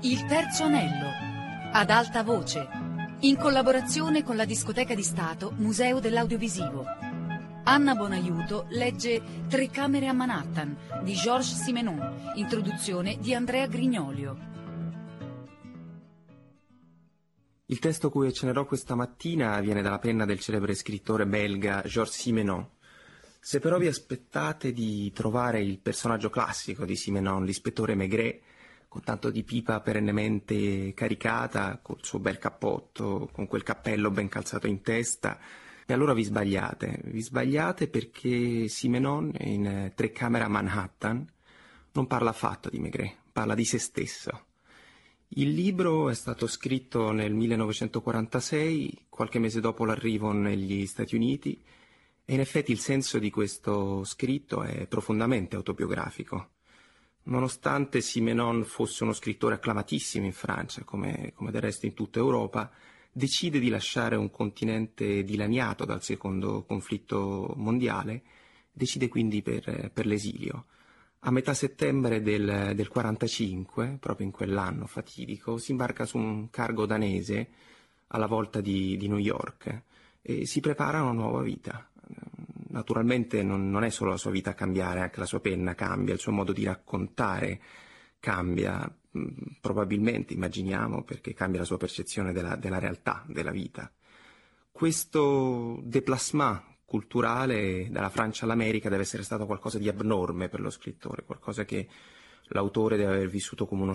Il terzo anello, ad alta voce, in collaborazione con la Discoteca di Stato Museo dell'Audiovisivo. Anna Bonaiuto legge Tre camere a Manhattan di Georges Simenon, introduzione di Andrea Grignolio. Il testo cui accennerò questa mattina viene dalla penna del celebre scrittore belga Georges Simenon. Se però vi aspettate di trovare il personaggio classico di Simenon, l'ispettore Maigret, con tanto di pipa perennemente caricata, col suo bel cappotto, con quel cappello ben calzato in testa, e allora vi sbagliate. Vi sbagliate perché Simenon, in Tre camere a Manhattan, non parla affatto di Maigret, parla di se stesso. Il libro è stato scritto nel 1946, qualche mese dopo l'arrivo negli Stati Uniti, e in effetti il senso di questo scritto è profondamente autobiografico. Nonostante Simenon fosse uno scrittore acclamatissimo in Francia, come del resto in tutta Europa, decide di lasciare un continente dilaniato dal secondo conflitto mondiale, decide quindi per l'esilio. A metà settembre del 45, proprio in quell'anno fatidico, si imbarca su un cargo danese alla volta di New York e si prepara a una nuova vita. Naturalmente non è solo la sua vita a cambiare, anche la sua penna cambia, il suo modo di raccontare cambia, probabilmente, immaginiamo, perché cambia la sua percezione della realtà, della vita. Questo déplacement culturale dalla Francia all'America deve essere stato qualcosa di abnorme per lo scrittore, qualcosa che l'autore deve aver vissuto come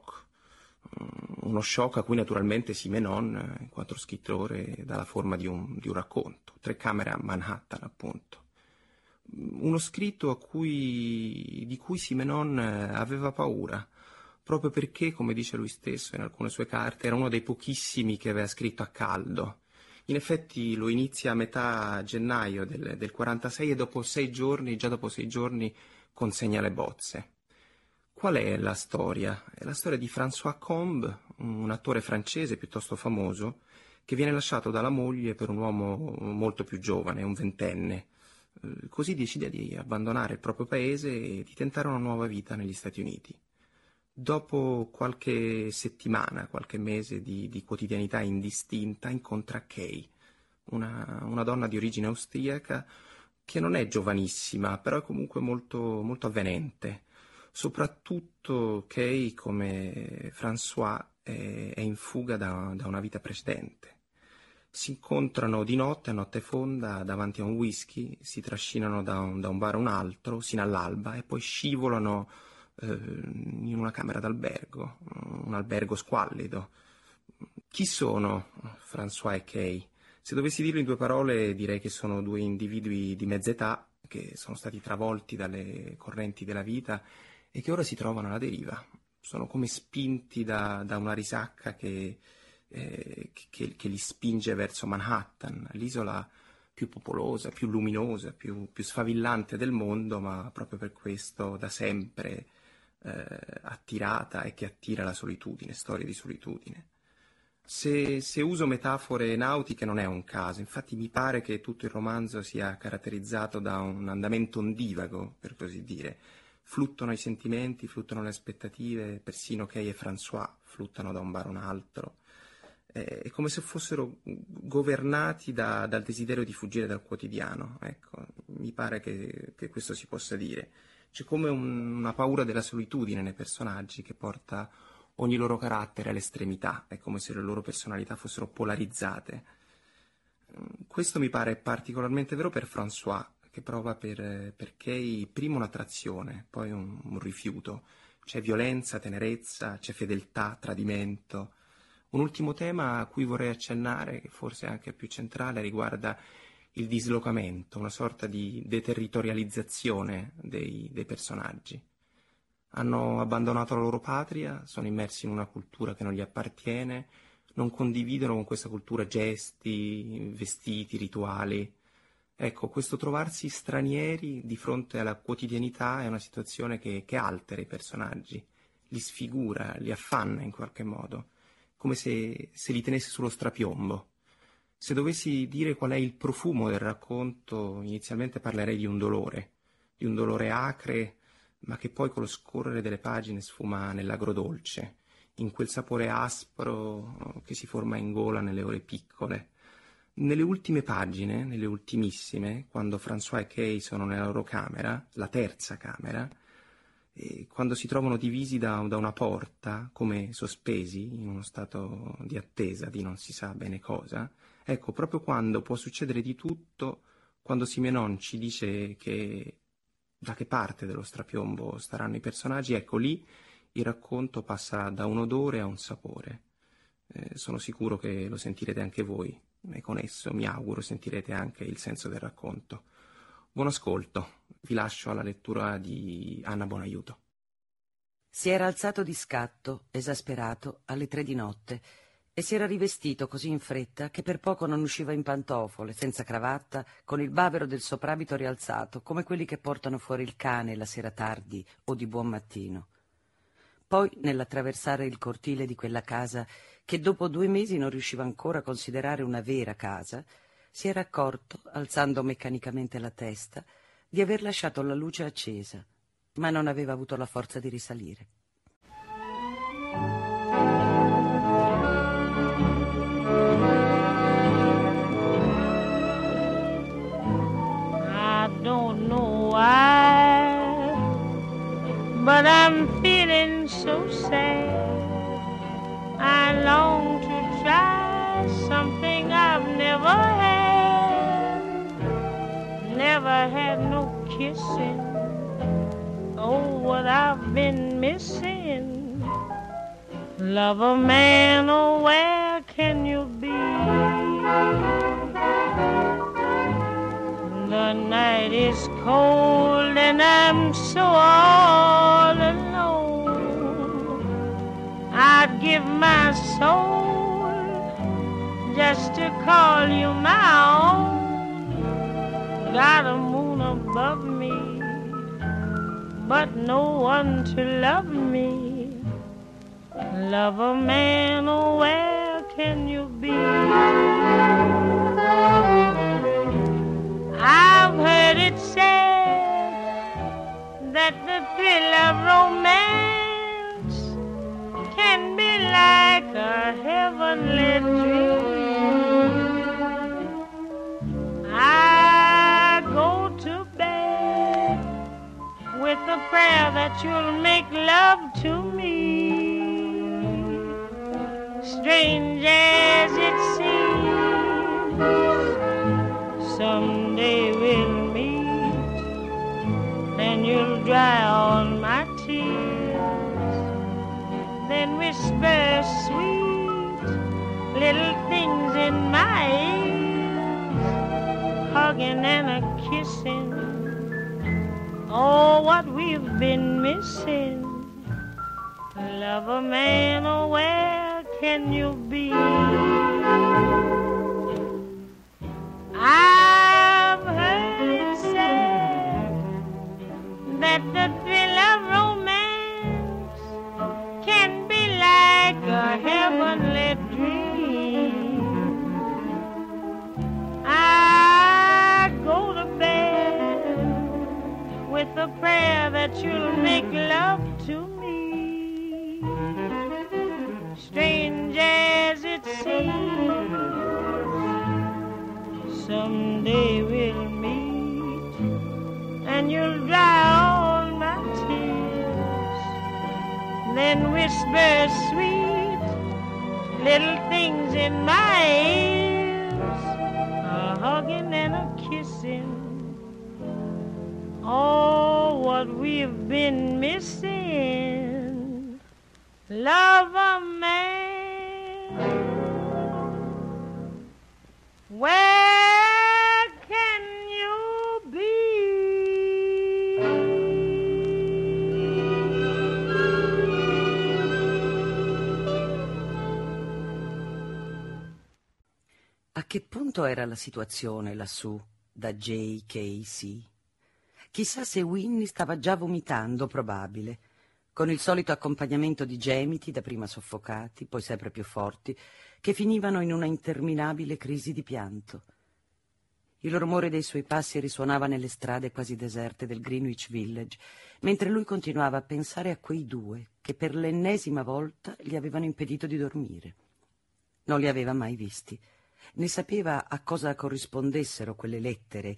uno shock a cui naturalmente Simenon, in quanto scrittore, dà la forma di un racconto. Tre camere a Manhattan, appunto. Uno scritto di cui Simenon aveva paura, proprio perché, come dice lui stesso in alcune sue carte, era uno dei pochissimi che aveva scritto a caldo. In effetti lo inizia a metà gennaio del 46 e già dopo 6 giorni consegna le bozze. Qual è la storia? È la storia di François Combes, un attore francese piuttosto famoso, che viene lasciato dalla moglie per un uomo molto più giovane, un ventenne. Così decide di abbandonare il proprio paese e di tentare una nuova vita negli Stati Uniti. Dopo qualche settimana, qualche mese di quotidianità indistinta, incontra Kay, una donna di origine austriaca che non è giovanissima, però è comunque molto, molto avvenente. Soprattutto Kay, come François, è in fuga da una vita precedente. Si incontrano di notte, a notte fonda, davanti a un whisky, si trascinano da un bar a un altro, sino all'alba, e poi scivolano in una camera d'albergo, un albergo squallido. Chi sono François e Kay? Se dovessi dirlo in 2 parole, direi che sono 2 individui di mezza età che sono stati travolti dalle correnti della vita e che ora si trovano alla deriva. Sono come spinti da una risacca che li spinge verso Manhattan, l'isola più popolosa, più luminosa, più sfavillante del mondo, ma proprio per questo da sempre attirata e che attira la solitudine, storie di solitudine. Se uso metafore nautiche non è un caso, infatti mi pare che tutto il romanzo sia caratterizzato da un andamento ondivago, per così dire. Fluttuano i sentimenti, fluttuano le aspettative, persino Kay e François fluttuano da un bar a un altro. È come se fossero governati dal desiderio di fuggire dal quotidiano. Ecco, mi pare che questo si possa dire. C'è come una paura della solitudine nei personaggi che porta ogni loro carattere all'estremità. È come se le loro personalità fossero polarizzate. Questo mi pare particolarmente vero per François, che prova per Kay prima un'attrazione, poi un rifiuto. C'è violenza, tenerezza, c'è fedeltà, tradimento. Un ultimo tema a cui vorrei accennare, che forse è anche più centrale, riguarda il dislocamento, una sorta di deterritorializzazione dei personaggi. Hanno abbandonato la loro patria, sono immersi in una cultura che non gli appartiene, non condividono con questa cultura gesti, vestiti, rituali. Ecco, questo trovarsi stranieri di fronte alla quotidianità è una situazione che altera i personaggi, li sfigura, li affanna in qualche modo, come se li tenesse sullo strapiombo. Se dovessi dire qual è il profumo del racconto, inizialmente parlerei di un dolore acre, ma che poi con lo scorrere delle pagine sfuma nell'agrodolce. in quel sapore aspro che si forma in gola nelle ore piccole. Nelle ultime pagine, nelle ultimissime, quando François e Kay sono nella loro camera, la terza camera, e quando si trovano divisi da una porta, come sospesi in uno stato di attesa di non si sa bene cosa, ecco, proprio quando può succedere di tutto, quando Simenon ci dice da che parte dello strapiombo staranno i personaggi, ecco lì il racconto passa da un odore a un sapore. Sono sicuro che lo sentirete anche voi e con esso mi auguro sentirete anche il senso del racconto. Buon ascolto, vi lascio alla lettura di Anna Bonaiuto. Si era alzato di scatto, esasperato, alle 3 di notte e si era rivestito così in fretta che per poco non usciva in pantofole, senza cravatta, con il bavero del soprabito rialzato, come quelli che portano fuori il cane la sera tardi o di buon mattino. Poi, nell'attraversare il cortile di quella casa, che dopo 2 mesi non riusciva ancora a considerare una vera casa, si era accorto, alzando meccanicamente la testa, di aver lasciato la luce accesa, ma non aveva avuto la forza di risalire. I don't know why, but I'm feeling so sad. I long to try something I've never had. Never had no kissing. Oh, what I've been missing. Lover man, oh, where can you be? The night is cold and I'm so all alone. I'd give my soul just to call you my own. Got a moon above me, but no one to love me. Lover man, oh, where can you be? I've heard it said that the thrill of romance can be like a heavenly dream. I go to bed with a prayer that you'll make love to me. Strange as it seems, someday we'll meet, and you'll dry all my tears, then whisper sweet little things in my ears, hugging and a kissing. Oh, what we've been missing. Lover man, oh, where can you be? I've heard it said that the thrill of romance can be like a heavenly dream. I go to bed with a prayer that you'll make love to me. Strange as it seems, someday we'll meet, and you'll dry all my tears, then whisper sweet little things in my ears, a hugging and a kissing. Oh, what we've been missing. Lover man, where can you be? A che punto era la situazione lassù da JKC? Chissà se Winnie stava già vomitando, probabile, con il solito accompagnamento di gemiti, dapprima soffocati, poi sempre più forti, che finivano in una interminabile crisi di pianto. Il rumore dei suoi passi risuonava nelle strade quasi deserte del Greenwich Village, mentre lui continuava a pensare a quei due che per l'ennesima volta gli avevano impedito di dormire. Non li aveva mai visti. Ne sapeva a cosa corrispondessero quelle lettere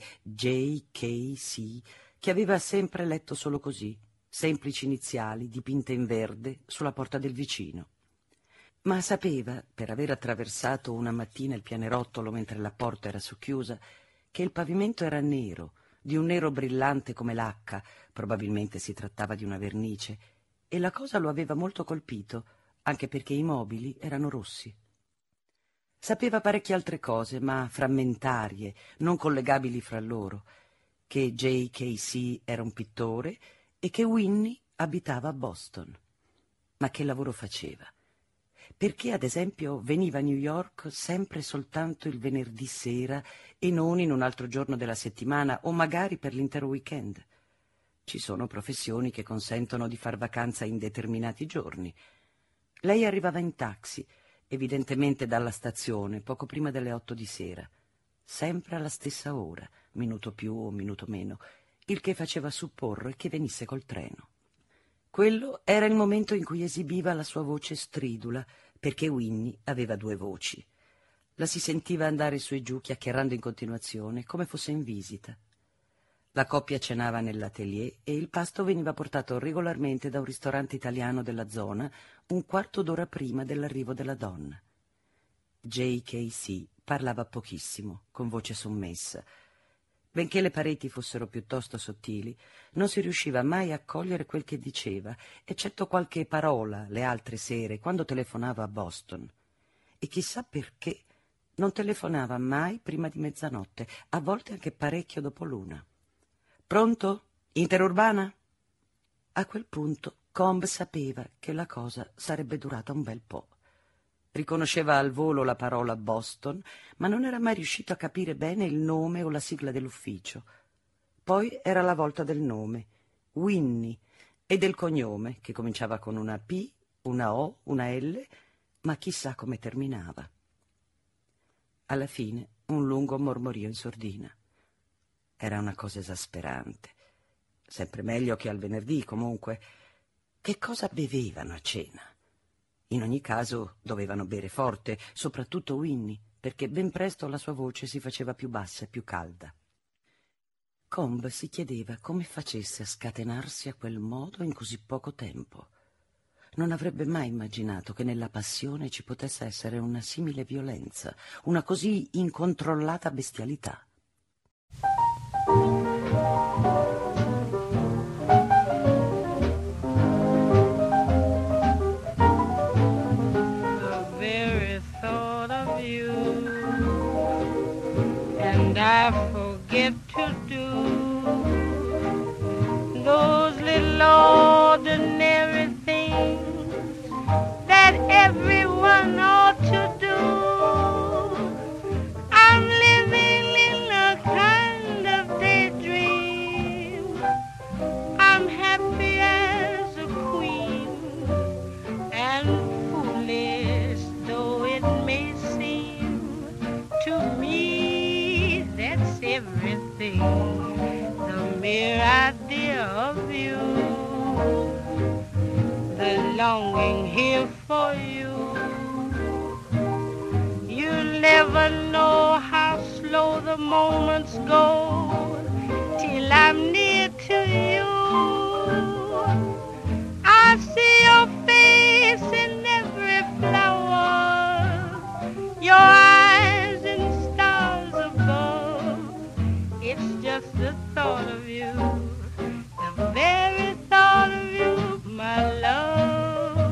J.K.C. che aveva sempre letto solo così, semplici iniziali dipinte in verde sulla porta del vicino. Ma sapeva, per aver attraversato una mattina il pianerottolo mentre la porta era socchiusa, che il pavimento era nero, di un nero brillante come lacca, probabilmente si trattava di una vernice, e la cosa lo aveva molto colpito, anche perché i mobili erano rossi. Sapeva parecchie altre cose, ma frammentarie, non collegabili fra loro, che J.K.C. era un pittore e che Winnie abitava a Boston. Ma che lavoro faceva? Perché, ad esempio, veniva a New York sempre soltanto il venerdì sera e non in un altro giorno della settimana o magari per l'intero weekend? Ci sono professioni che consentono di far vacanza in determinati giorni. Lei arrivava in taxi, evidentemente dalla stazione, poco prima delle 8 di sera, sempre alla stessa ora, minuto più o minuto meno, il che faceva supporre che venisse col treno. Quello era il momento in cui esibiva la sua voce stridula, perché Winnie aveva 2 voci. La si sentiva andare su e giù chiacchierando in continuazione, come fosse in visita. La coppia cenava nell'atelier e il pasto veniva portato regolarmente da un ristorante italiano della zona un quarto d'ora prima dell'arrivo della donna. J.K.C. parlava pochissimo, con voce sommessa. Benché le pareti fossero piuttosto sottili, non si riusciva mai a cogliere quel che diceva, eccetto qualche parola le altre sere, quando telefonava a Boston. E chissà perché non telefonava mai prima di mezzanotte, a volte anche parecchio dopo l'1. «Pronto? Interurbana?» A quel punto Combe sapeva che la cosa sarebbe durata un bel po'. Riconosceva al volo la parola Boston, ma non era mai riuscito a capire bene il nome o la sigla dell'ufficio. Poi era la volta del nome, Winnie, e del cognome, che cominciava con una P, una O, una L, ma chissà come terminava. Alla fine un lungo mormorio in sordina. Era una cosa esasperante. Sempre meglio che al venerdì, comunque. Che cosa bevevano a cena? In ogni caso dovevano bere forte, soprattutto Winnie, perché ben presto la sua voce si faceva più bassa e più calda. Combe si chiedeva come facesse a scatenarsi a quel modo in così poco tempo. Non avrebbe mai immaginato che nella passione ci potesse essere una simile violenza, una così incontrollata bestialità. I forget to do those little ordinary things that everyone ought to do. I'm living in a kind of daydream. I'm happy as a queen, and foolish though it may seem to me, that's everything, the mere idea of you, the longing here for you. You'll never know how slow the moments go till I'm near to you. I see your face in every flower, your eyes in stars above. It's just the thought of you, the very thought of you, my love.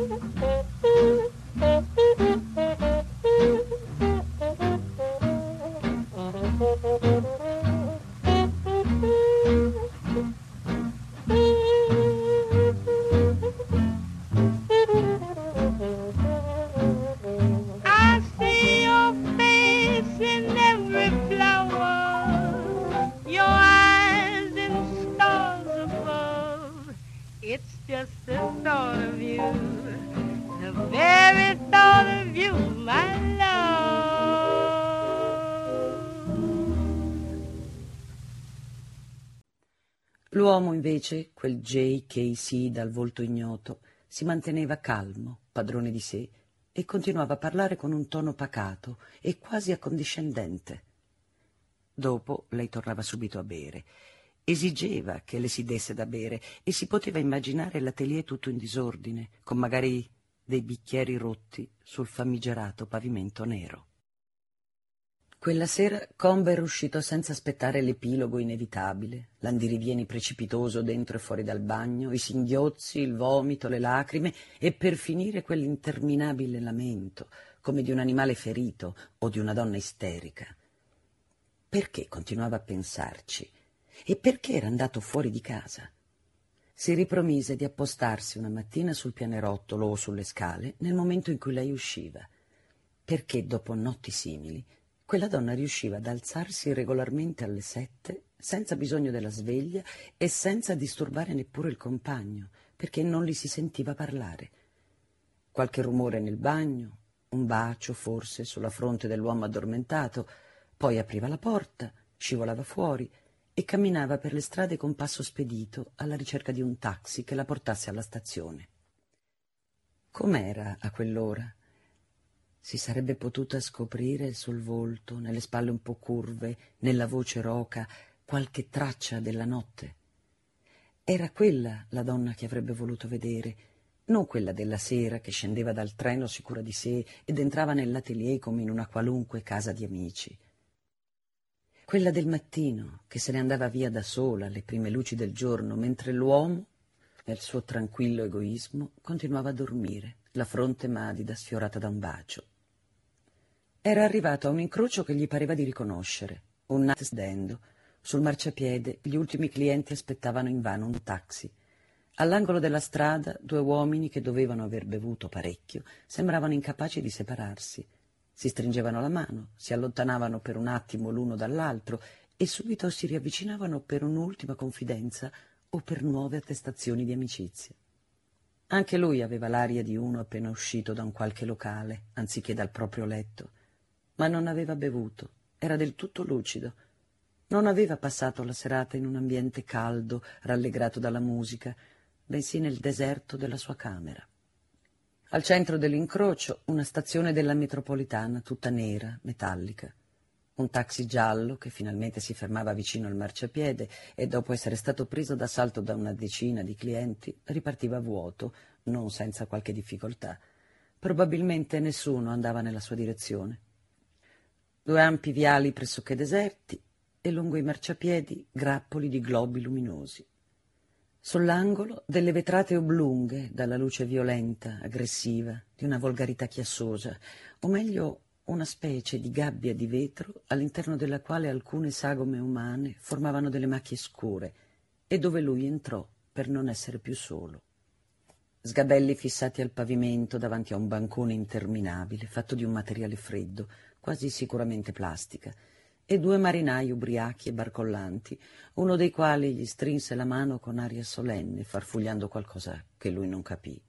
L'uomo, invece, quel J.K.C. dal volto ignoto, si manteneva calmo, padrone di sé, e continuava a parlare con un tono pacato e quasi accondiscendente. Dopo lei tornava subito a bere. Esigeva che le si desse da bere e si poteva immaginare l'atelier tutto in disordine, con magari dei bicchieri rotti sul famigerato pavimento nero. Quella sera Combe era uscito senza aspettare l'epilogo inevitabile, l'andirivieni precipitoso dentro e fuori dal bagno, i singhiozzi, il vomito, le lacrime e per finire quell'interminabile lamento, come di un animale ferito o di una donna isterica. Perché continuava a pensarci? E perché era andato fuori di casa? Si ripromise di appostarsi una mattina sul pianerottolo o sulle scale nel momento in cui lei usciva, perché dopo notti simili quella donna riusciva ad alzarsi regolarmente alle 7 senza bisogno della sveglia e senza disturbare neppure il compagno, perché non li si sentiva parlare. Qualche rumore nel bagno, un bacio forse sulla fronte dell'uomo addormentato, poi apriva la porta, scivolava fuori e camminava per le strade con passo spedito alla ricerca di un taxi che la portasse alla stazione. Com'era a quell'ora? Si sarebbe potuta scoprire sul volto, nelle spalle un po' curve, nella voce roca, qualche traccia della notte. Era quella la donna che avrebbe voluto vedere, non quella della sera che scendeva dal treno sicura di sé ed entrava nell'atelier come in una qualunque casa di amici. Quella del mattino, che se ne andava via da sola alle prime luci del giorno, mentre l'uomo, nel suo tranquillo egoismo, continuava a dormire, la fronte madida sfiorata da un bacio. Era arrivato a un incrocio che gli pareva di riconoscere, un Natsdendo. Sul marciapiede gli ultimi clienti aspettavano invano un taxi. All'angolo della strada 2 uomini che dovevano aver bevuto parecchio sembravano incapaci di separarsi. Si stringevano la mano, si allontanavano per un attimo l'uno dall'altro e subito si riavvicinavano per un'ultima confidenza o per nuove attestazioni di amicizia. Anche lui aveva l'aria di uno appena uscito da un qualche locale, anziché dal proprio letto, ma non aveva bevuto, era del tutto lucido. Non aveva passato la serata in un ambiente caldo, rallegrato dalla musica, bensì nel deserto della sua camera. Al centro dell'incrocio una stazione della metropolitana tutta nera, metallica. Un taxi giallo che finalmente si fermava vicino al marciapiede e dopo essere stato preso d'assalto da una decina di clienti ripartiva vuoto, non senza qualche difficoltà. Probabilmente nessuno andava nella sua direzione. 2 ampi viali pressoché deserti e lungo i marciapiedi grappoli di globi luminosi. Sull'angolo delle vetrate oblunghe dalla luce violenta, aggressiva, di una volgarità chiassosa, o meglio una specie di gabbia di vetro all'interno della quale alcune sagome umane formavano delle macchie scure e dove lui entrò per non essere più solo. Sgabelli fissati al pavimento davanti a un bancone interminabile fatto di un materiale freddo, quasi sicuramente plastica, e 2 marinai ubriachi e barcollanti, uno dei quali gli strinse la mano con aria solenne, farfugliando qualcosa che lui non capì.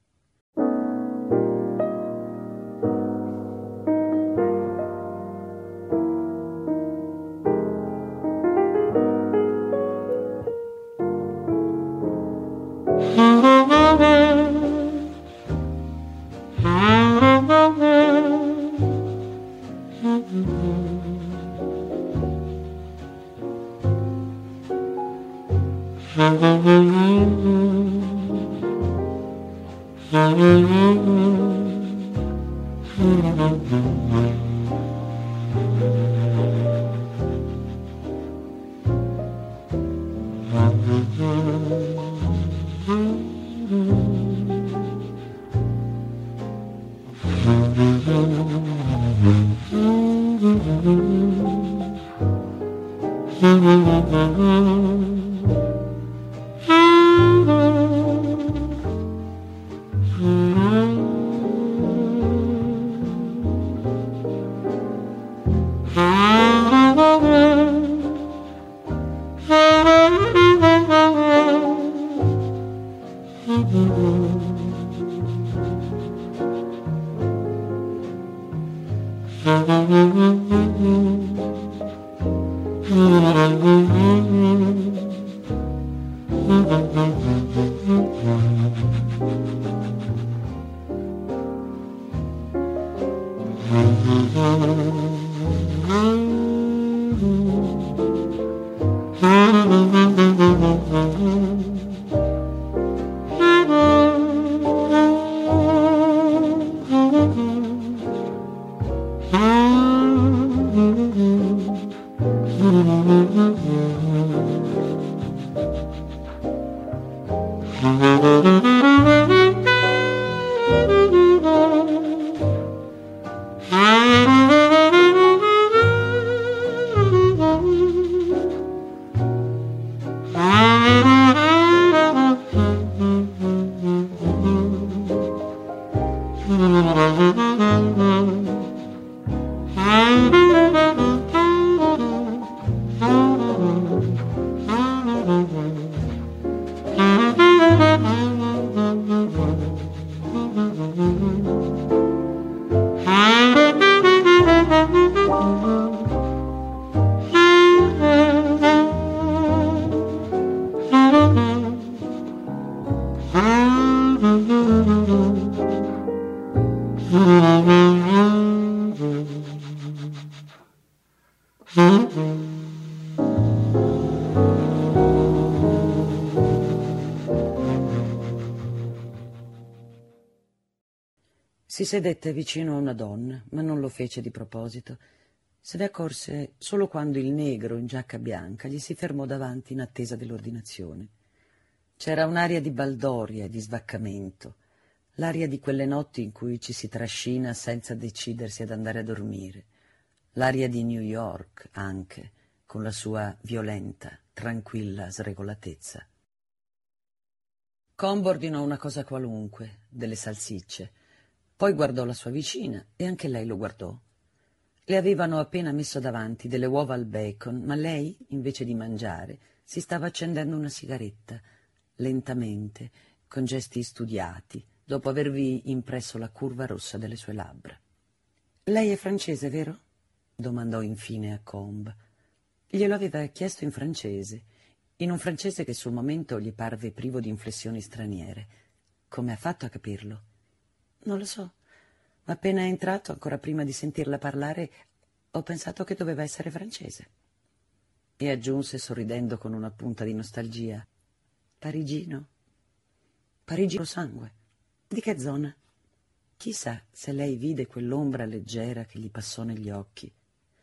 Si sedette vicino a una donna, ma non lo fece di proposito. Se ne accorse solo quando il negro in giacca bianca gli si fermò davanti in attesa dell'ordinazione. C'era un'aria di baldoria e di svaccamento, l'aria di quelle notti in cui ci si trascina senza decidersi ad andare a dormire, l'aria di New York anche, con la sua violenta, tranquilla sregolatezza. Comb ordinò una cosa qualunque, delle salsicce. Poi guardò la sua vicina e anche lei lo guardò. Le avevano appena messo davanti delle uova al bacon, ma lei, invece di mangiare, si stava accendendo una sigaretta, lentamente, con gesti studiati, dopo avervi impresso la curva rossa delle sue labbra. «Lei è francese, vero?» domandò infine a Comb. Glielo aveva chiesto in francese, in un francese che sul momento gli parve privo di inflessioni straniere. Come ha fatto a capirlo? Non lo so, ma appena è entrato, ancora prima di sentirla parlare, ho pensato che doveva essere francese. E aggiunse sorridendo con una punta di nostalgia: parigino. Parigino sangue. Di che zona? Chissà se lei vide quell'ombra leggera che gli passò negli occhi.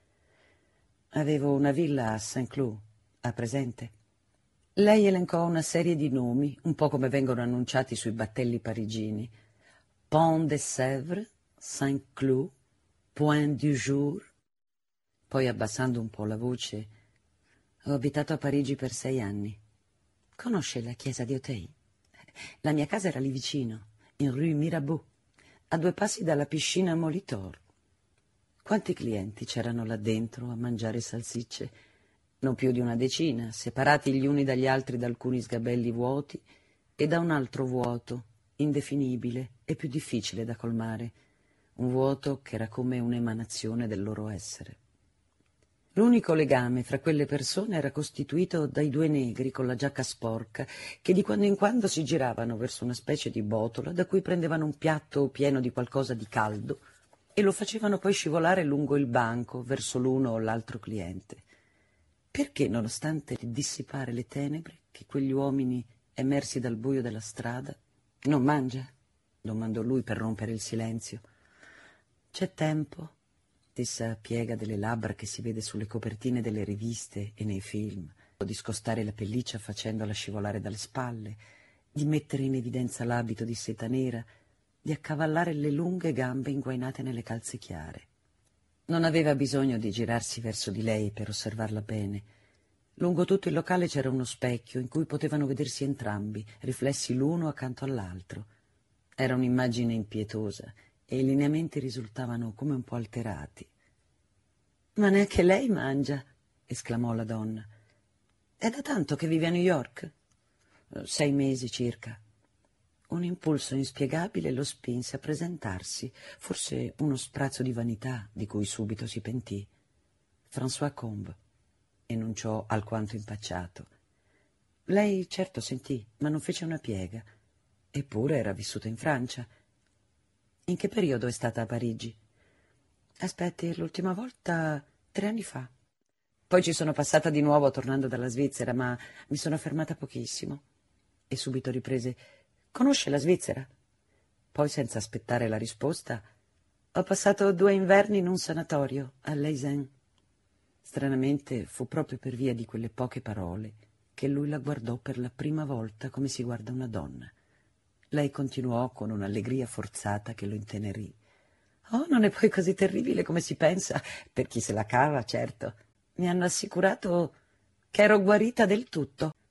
Avevo una villa a Saint-Cloud, ha presente? Lei elencò una serie di nomi, un po' come vengono annunciati sui battelli parigini. Pont de Sèvres, Saint-Cloud, Point du Jour. Poi, abbassando un po' la voce: ho abitato a Parigi per 6 anni. Conosce la chiesa di Auteuil? La mia casa era lì vicino, in rue Mirabeau, a 2 passi dalla piscina Molitor. Quanti clienti c'erano là dentro a mangiare salsicce? Non più di una decina, separati gli uni dagli altri da alcuni sgabelli vuoti e da un altro vuoto, indefinibile e più difficile da colmare, un vuoto che era come un'emanazione del loro essere. L'unico legame fra quelle persone era costituito dai 2 negri con la giacca sporca che di quando in quando si giravano verso una specie di botola da cui prendevano un piatto pieno di qualcosa di caldo e lo facevano poi scivolare lungo il banco verso l'uno o l'altro cliente. Perché, nonostante il dissipare le tenebre, che quegli uomini, emersi dal buio della strada... Non mangia? Domandò lui per rompere il silenzio. C'è tempo, disse a piega delle labbra che si vede sulle copertine delle riviste e nei film, di scostare la pelliccia facendola scivolare dalle spalle, di mettere in evidenza l'abito di seta nera, di accavallare le lunghe gambe inguainate nelle calze chiare. Non aveva bisogno di girarsi verso di lei per osservarla bene. Lungo tutto il locale c'era uno specchio in cui potevano vedersi entrambi, riflessi l'uno accanto all'altro. Era un'immagine impietosa e i lineamenti risultavano come un po' alterati. «Ma neanche lei mangia!» esclamò la donna. «È da tanto che vive a New York?» 6 mesi circa. Un impulso inspiegabile lo spinse a presentarsi, forse uno sprazzo di vanità di cui subito si pentì. François Combes, enunciò alquanto impacciato. Lei certo sentì, ma non fece una piega. Eppure era vissuta in Francia. In che periodo è stata a Parigi? Aspetti, l'ultima volta 3 anni fa. Poi ci sono passata di nuovo tornando dalla Svizzera, ma mi sono fermata pochissimo. E subito riprese: conosce la Svizzera? Poi, senza aspettare la risposta, ho passato 2 inverni in un sanatorio a Leysin. Stranamente fu proprio per via di quelle poche parole che lui la guardò per la prima volta come si guarda una donna. Lei continuò con un'allegria forzata che lo intenerì. Oh, non è poi così terribile come si pensa, per chi se la cava, certo. Mi hanno assicurato che ero guarita del tutto.